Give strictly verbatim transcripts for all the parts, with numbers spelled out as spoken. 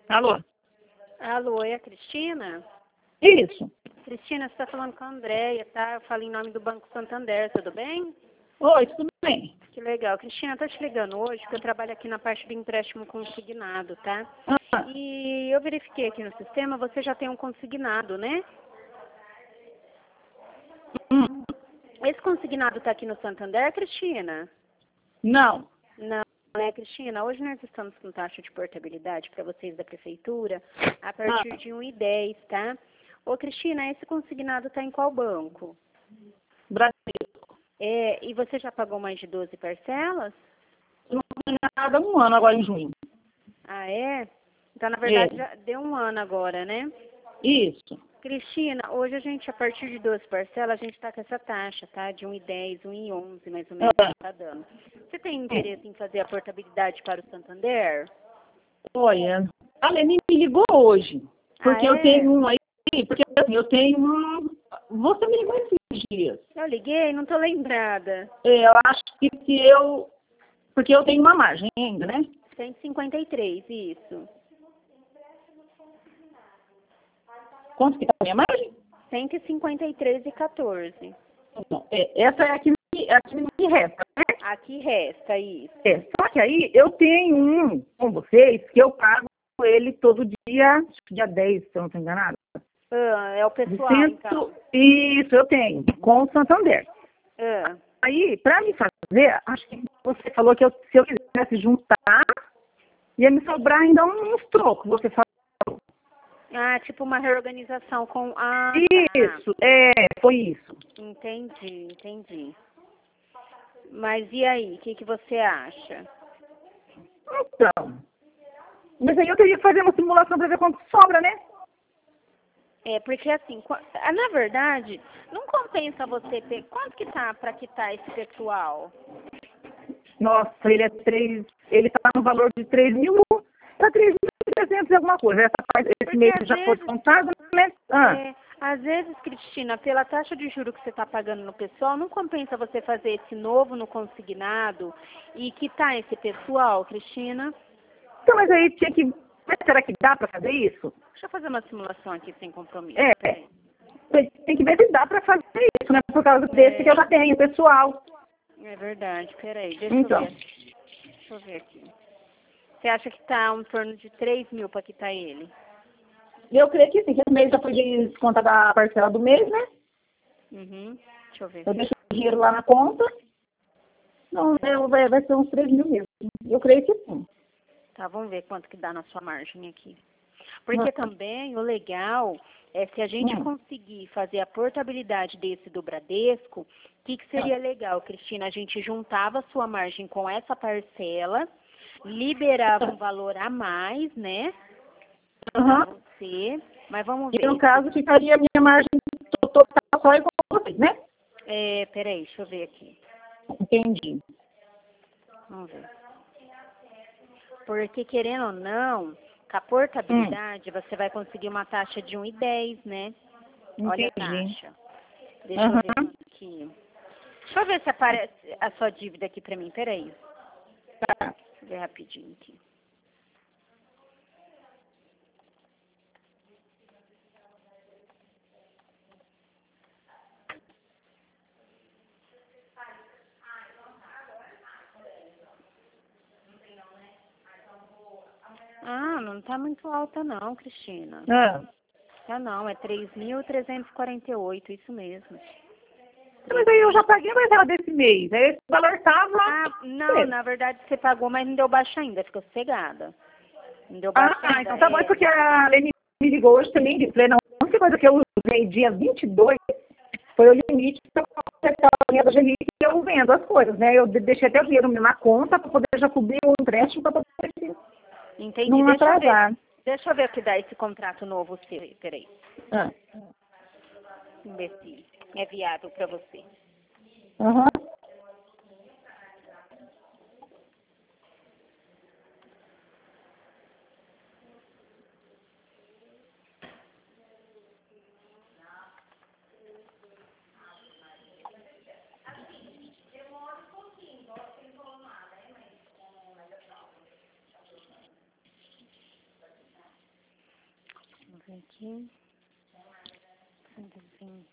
Alô? Alô, é a Cristina? Isso. Cristina, você está falando com a Andréia, tá? Eu falo em nome do Banco Santander, tudo bem? Oi, tudo bem? Que legal. Cristina, eu tô te ligando hoje porque eu trabalho aqui na parte do empréstimo consignado, tá? Ah, E eu verifiquei aqui no sistema, você já tem um consignado, né? hum, Esse consignado tá aqui no Santander, Cristina? não. Não, né, Cristina? Hoje nós estamos com taxa de portabilidade para vocês da prefeitura a partir de um e dez, tá? Ô, Cristina, esse consignado tá em qual banco? Brasil. É, e você já pagou mais de doze parcelas? Não tem nada há um ano agora em junho. Ah, é? Então, na verdade, É. já deu um ano agora, né? Isso. Cristina, hoje a gente, a partir de doze parcelas, a gente está com essa taxa, tá? De um e dez, um e onze, mais ou menos, Ah, que tá dando. Você tem interesse em fazer a portabilidade para o Santander? olha, a Leni me ligou hoje, Ah, porque eu é? tenho um aí, porque assim, eu tenho um... Você me ligou esses dias. Eu liguei, não tô lembrada. É, eu acho que se eu... Porque eu tenho uma margem ainda, né? cento e cinquenta e três, isso. Quanto que tá a minha margem? cento e cinquenta e três e quatorze. Não, é, essa é a que me, é a que me resta, né? Aqui resta isso. É, só que aí eu tenho um com vocês que eu pago ele todo dia, acho que dia dez, se eu não estou enganada. Ah, é o De pessoal, cento, então. isso eu tenho, com o Santander. Ah. Aí, para me fazer, acho que você falou que eu, se eu quisesse juntar, ia me sobrar ainda uns trocos, você falou. Ah, tipo uma reorganização com... Ah, tá. Isso, é, foi isso. Entendi, entendi. Mas e aí, o que, que você acha? Então, mas aí eu teria que fazer uma simulação para ver quanto sobra, né? É, porque assim, qua- ah, na verdade, não compensa você ter... Quanto que tá para quitar esse pessoal? Nossa, ele é três, ele tá no valor de três mil, tá três mil e trezentos e alguma coisa. Essa parte, esse Porque mês às já foi vezes, contado, né? Ah, é, às vezes, Cristina, pela taxa de juros que você está pagando no pessoal, não compensa você fazer esse novo no consignado e quitar esse pessoal, Cristina? então, mas aí tinha que, mas será que dá para fazer isso? Deixa eu fazer uma simulação aqui sem compromisso, É, peraí. tem tem que ver se dá para fazer isso, né? Por causa desse que eu É, já tenho, pessoal. é verdade, peraí, deixa eu Então, ver. Deixa eu ver aqui. Você acha que tá em torno de três mil para quitar ele? eu creio que sim, que esse mês já foi descontada a parcela do mês, né? Uhum. Deixa eu ver Eu aqui. deixo o dinheiro lá na conta. Não, é, vai, vai ser uns três mil mesmo. Eu creio que sim. Tá, vamos ver quanto que dá na sua margem aqui. Porque também o legal é se a gente Hum. conseguir fazer a portabilidade desse do Bradesco, o que, que seria legal, Cristina? A gente juntava a sua margem com essa parcela, liberava um valor a mais, né? Pra Aham. você. Mas vamos E no ver. caso ficaria a minha margem total só igual a vocês, né? É, peraí, deixa eu ver aqui. Entendi. Vamos ver. Porque, querendo ou não, com a Hum, portabilidade, você vai conseguir uma taxa de um e dez, né? Olha a entendi. taxa. Deixa eu ver Aham. quanto que... Deixa eu ver se aparece a sua dívida aqui pra mim. Peraí. Tá. Deixa eu ver rapidinho aqui. Ah, não tá muito alta não, Cristina. Ah. Tá não, é três mil trezentos e quarenta e oito, isso mesmo. Mas aí eu já paguei a parcela desse mês. Aí esse valor estava. Ah, não, na verdade você pagou, mas não deu baixa ainda, ficou sossegada. Não deu baixa Ah, ainda, então tá bom, é é. porque a Leni me ligou hoje também. Eu falei, não, a única coisa que eu usei dia vinte e dois foi o limite para acertar a linha da G R I e eu vendo as coisas, né? Eu de- deixei até o dinheiro na conta para poder já cobrir o empréstimo para poder Entendi, não deixa eu ver. atrasar. Deixa eu ver o que dá esse contrato novo seu aí, peraí. Ah. Vamos ver se é viável pra você. Aham. Aqui. cento e vinte.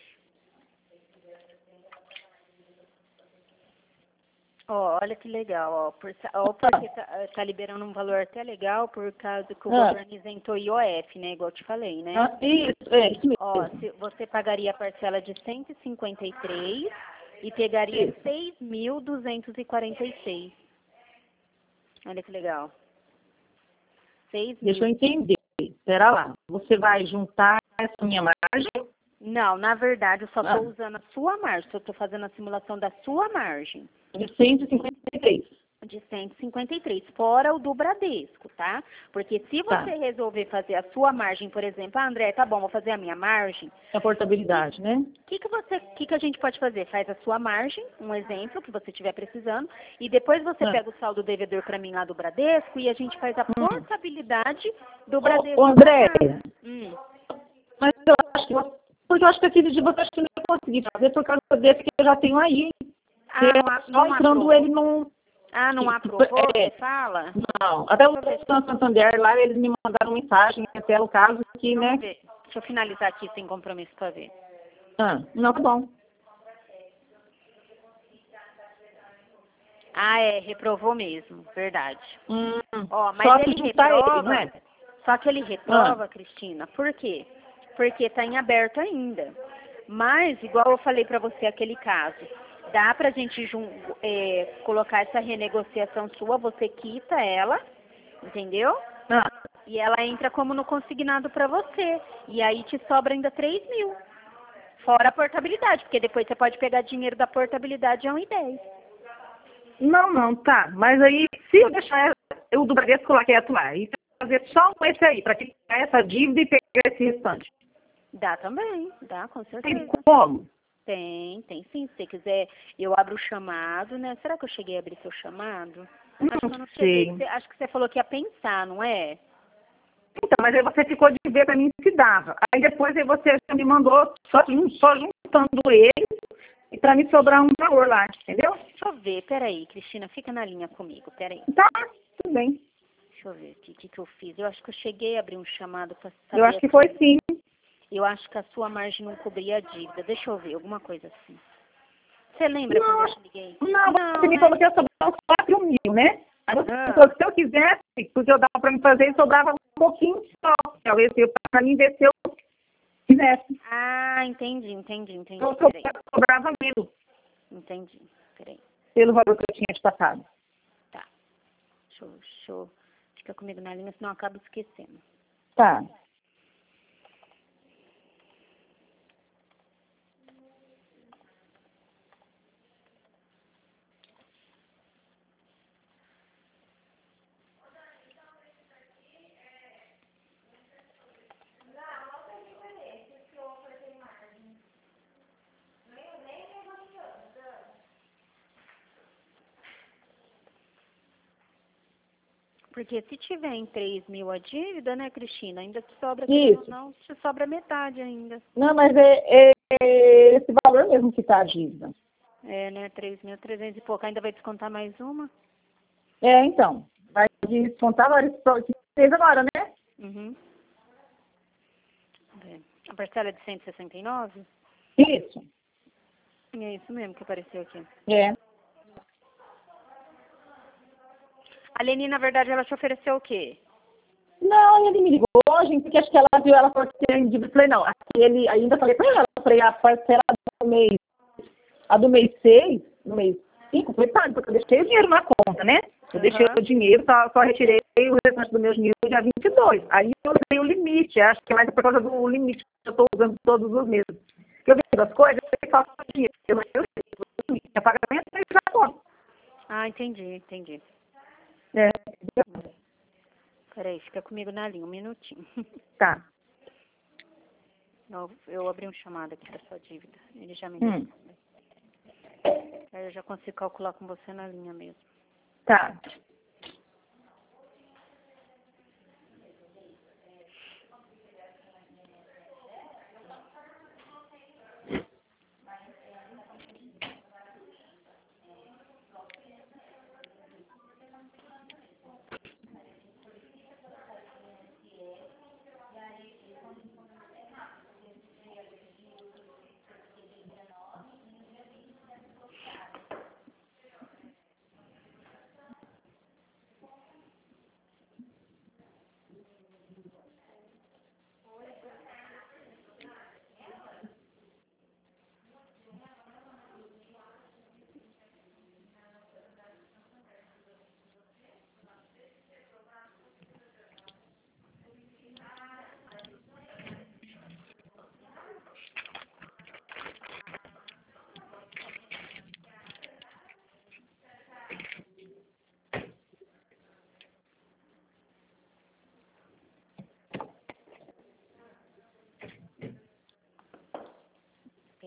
Ó, olha que legal, ó, por, ó porque tá, tá liberando um valor até legal por causa que o Ah. governo isentou I O F, né, igual eu te falei, né? Ah, isso, é, isso mesmo. Ó, se, você pagaria a parcela de cento e cinquenta e três e pegaria Isso. seis mil duzentos e quarenta e seis. Olha que legal. seis Deixa eu mil. entender. Espera lá. Você vai juntar essa minha margem? Não, na verdade, eu só Ah. estou usando a sua margem, eu estou fazendo a simulação da sua margem. De cento e cinquenta e três. De cento e cinquenta e três, fora o do Bradesco, tá? Porque se Tá. você resolver fazer a sua margem, por exemplo, ah, André, tá bom, vou fazer a minha margem, A portabilidade, né? o que, que, você, que, que a gente pode fazer? Faz a sua margem, um exemplo que você estiver precisando, e depois você Ah. pega o saldo devedor para mim lá do Bradesco e a gente faz a Hum. portabilidade do Ô, Bradesco. ô, André, Hum. mas eu acho que eu, porque eu acho que aquele de você acho que eu não ia conseguir fazer por causa desse que eu já tenho aí. Ah, Que não, é a- só não entrando aprovou. ele não. Ah, não aprovou, É, você fala? não. Até o Santander lá, eles me mandaram mensagem, até o caso que, Vamos né? ver. Deixa eu finalizar aqui sem compromisso para ver. Ah, não, tá bom. Ah, é, reprovou mesmo, verdade. Hum, Ó, mas só ele se juntar reprova, ele, não é? só que ele reprova, Cristina, por quê? Porque está em aberto ainda. Mas, igual eu falei para você aquele caso, dá para a gente jun- é, colocar essa renegociação sua, você quita ela, entendeu? Ah, E ela entra como no consignado para você. E aí te sobra ainda três mil. Fora a portabilidade, porque depois você pode pegar dinheiro da portabilidade a um e dez. não, não, tá. Mas aí, se eu deixar eu do Bradesco lá quieto lá e fazer só com esse aí, para quitar essa dívida e pegar esse restante. Dá também, dá, com Tem certeza. como? Tem, tem sim. Se você quiser, eu abro o chamado, né? Será que eu cheguei a abrir seu chamado? Acho que eu Não não cheguei. sei. Você- acho que você falou que ia pensar, não é? Então, mas aí você ficou de ver para mim se dava. Aí depois aí você já me mandou só, só juntando ele e para me sobrar um valor lá, entendeu? Deixa eu ver, peraí, Cristina, fica na linha comigo, peraí. Tá, tudo bem. Deixa eu ver o que, que, que eu fiz. Eu acho que eu cheguei a abrir um chamado para saber. Eu acho que a foi sua- sim. Eu acho que a sua margem não cobria a dívida. Deixa eu ver, alguma coisa assim. Você lembra quando eu te liguei? Não, você me né? falou que ia sobrar uns quatro mil, né? Aí você Ah. falou que se eu quisesse, porque eu dava para me fazer, sobrava um pouquinho só. Talvez para mim ver se eu quisesse. Ah, entendi, entendi, entendi. Eu Peraí, sobrava menos entendi. Peraí. pelo valor que eu tinha te passado. Tá. Deixa eu, deixa eu... Fica comigo na linha, senão eu acabo esquecendo. Tá. Porque se tiver em três mil a dívida, né, Cristina, ainda te sobra, Isso. não, te sobra metade ainda. Não, mas é, é- é esse valor mesmo que está a dívida. É, né, três mil trezentos e pouco. Ainda vai descontar mais uma? É, então. Vai descontar agora, isso que fez agora, né? Uhum. É. A parcela é de cento e sessenta e nove? Isso. É isso mesmo que apareceu aqui. É. A Leni, na verdade, ela te ofereceu o quê? Não, ele me ligou, gente, porque acho que ela viu, ela falou que tem dívida. Eu falei, não, aquele, ainda falei pra ela, eu falei, a parcela do mês, a do mês seis, do mês cinco, foi pago, porque eu deixei o dinheiro na conta, né? Eu deixei Aham. o dinheiro, só, só retirei o restante do meu dinheiro no dia vinte e dois. Aí eu usei o limite, acho que é mais por causa do limite que eu estou usando todos os meses. Porque eu vendo as coisas, eu faço o dinheiro, eu eu sei, o limite, é pagamento, eu já conto. Ah, entendi, entendi. É, Peraí, fica comigo na linha, um minutinho. tá. Eu, eu abri um chamado aqui para sua dívida. Ele já me Hum, respondeu. Aí eu já consigo calcular com você na linha mesmo. tá.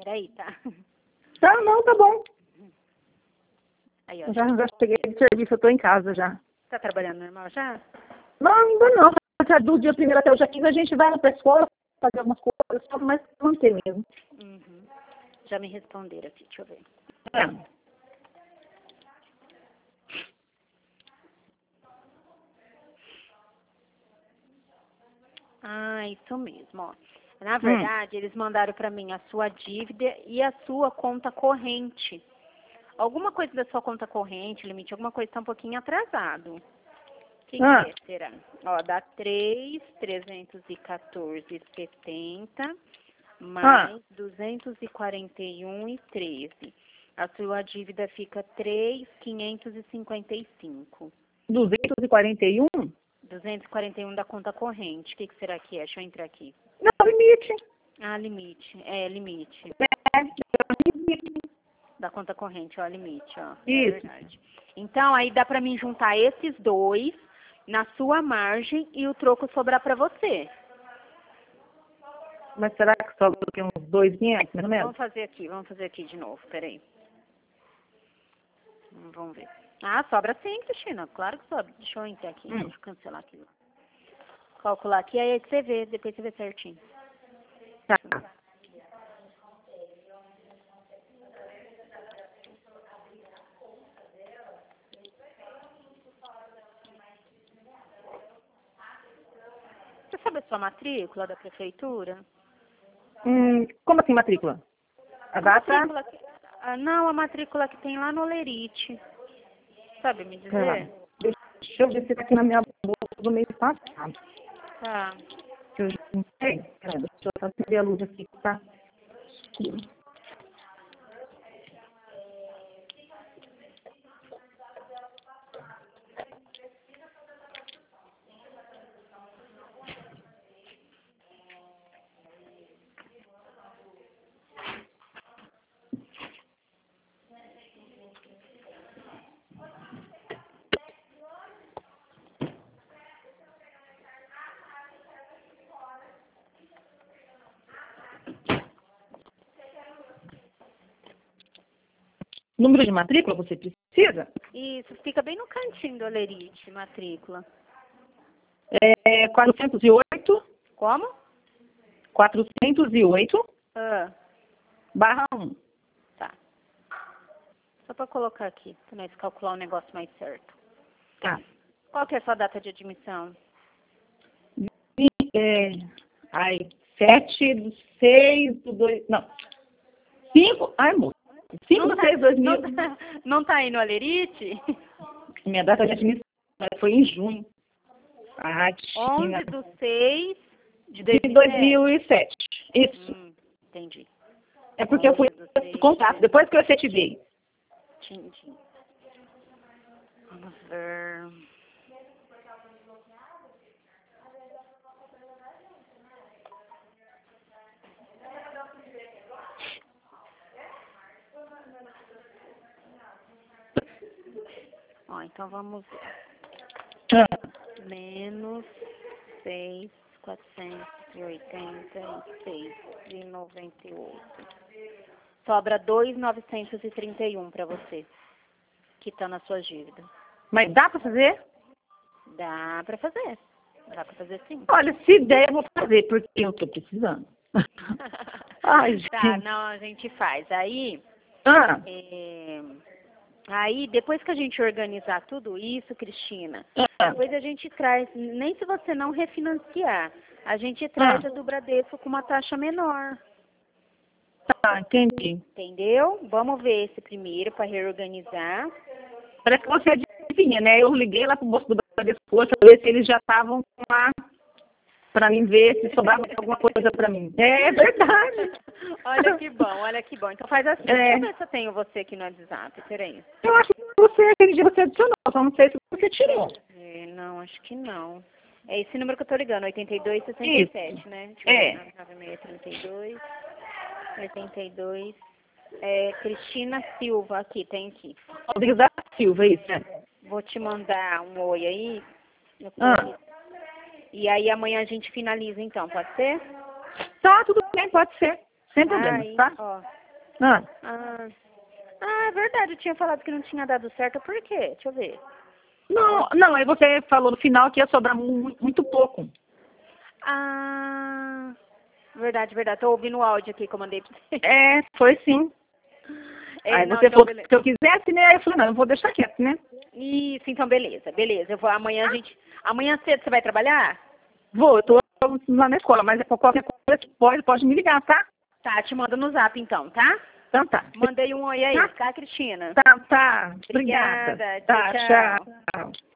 peraí, tá? Tá, não, tá bom. Aí, ó. Eu já, já cheguei de serviço, eu tô em casa já. Tá trabalhando normal já? Não, ainda não. Do dia primeiro até o dia quinze a gente vai pra escola fazer algumas coisas, só mais manter mesmo. Uhum. Já me responderam aqui, deixa eu ver. É. Ah, isso mesmo, ó. Na verdade, hum. eles mandaram para mim a sua dívida e a sua conta corrente. Alguma coisa da sua conta corrente, limite, alguma coisa está um pouquinho atrasado. O que, ah. que é, será? Ó, dá três mil trezentos e quatorze e setenta mais ah. duzentos e quarenta e um e treze. A sua dívida fica três mil quinhentos e cinquenta e cinco. duzentos e quarenta e um? duzentos e quarenta e um da conta corrente. O que, que será que é? Deixa eu entrar aqui. Não, limite. Ah, limite. É, limite. É, limite. Da conta corrente, ó, limite, ó. Isso. É verdade. Então, aí dá pra mim juntar esses dois na sua margem e o troco sobrar pra você. Mas será que sobra aqui uns dois quinhentos, mais ou menos? Vamos fazer aqui, vamos fazer aqui de novo, peraí. Vamos ver. Ah, sobra sim, Cristina. Claro que sobra. Deixa eu entrar aqui, Hum. deixa eu cancelar aqui. Calcular aqui, aí você vê, depois você vê certinho. Tá. Você sabe a sua matrícula da prefeitura? Hum, como assim matrícula? A A data? matrícula que, ah, não, a matrícula que tem lá no Lerite. Sabe me dizer? Tá. Deixa eu ver se tá aqui na minha bolsa do mês passado. Tá. Que eu já não sei. Pera, deixa eu só acender a luz aqui que tá escuro. Número de matrícula você precisa? Isso, fica bem no cantinho do Lerite, matrícula. É quatrocentos e oito. Como? quatrocentos e oito. Ah, Barra um. tá. Só pra colocar aqui, pra nós calcular o negócio mais certo. Tá. Qual que é a sua data de admissão? E, é, ai, sete do seis do dois. Não. cinco. Ai, moço. cinco Não do tá, seis do dois mil. não, tá, não tá aí no Alerite? Minha data de admissão foi em junho. Ah, onze do seis de de dois dois mil mil e e sete. Isso. Hum, entendi. É porque eu fui onze do seis de contato, depois que eu efetivei. Entendi. Vamos ver. Ó, então vamos ver. Ah, Menos seis mil quatrocentos e oitenta e seis e noventa e oito. Sobra dois mil novecentos e trinta e um para você, que tá na sua dívida. mas dá pra fazer? Dá para fazer. Dá para fazer sim. Olha, se der, eu vou fazer, porque eu tô precisando. Ai, Tá, gente. não, a gente faz. Aí, Ah, é, aí, depois que a gente organizar tudo isso, Cristina, ah, depois a gente traz, nem se você não refinanciar, a gente traz ah. a do Bradesco com uma taxa menor. Tá, entendi. Entendeu? Vamos ver esse primeiro para reorganizar. Parece que você adivinha, né? Eu liguei lá pro bolso do Bradesco para ver se eles já estavam lá para mim ver se sobrava alguma coisa para mim. É verdade. Olha que bom, olha que bom. Então faz assim, É. deixa eu ver se eu tenho você aqui no WhatsApp, peraí. Eu acho que você, aquele dia você adicionou, só não sei se você tirou. É, não, acho que não. É esse número que eu tô ligando, oitenta e dois, sessenta e sete, né? Deixa eu É. ver, nove seis trinta e dois, oitenta e dois. É, Cristina Silva, aqui, tem aqui. Rodrigues da Silva, isso, né? Vou te mandar um oi aí. Ah. E aí amanhã a gente finaliza então, pode ser? Tá, tudo bem, pode ser. Sem problema, Aí, tá? ó. Ah. Ah, ah, é verdade, eu tinha falado que não tinha dado certo, por quê? Deixa eu ver. Não, não, aí você falou no final que ia sobrar mu- muito pouco. Ah, verdade, verdade. Tô ouvindo o áudio aqui que eu mandei pra você. É, foi sim. É, Aí não, você então falou beleza. que eu quisesse, né? Aí eu falei, não, eu vou deixar quieto, né? Isso, então beleza, beleza. Eu vou amanhã a gente. Amanhã cedo você vai trabalhar? Vou, eu tô lá na escola, mas é pra qualquer coisa que pode, pode me ligar, tá? Tá, te mando no zap então, tá? Então tá. Mandei um oi aí, Tá, tá, Cristina? tá, tá. Obrigada. Obrigada. Tchau, Tá, tchau. tchau.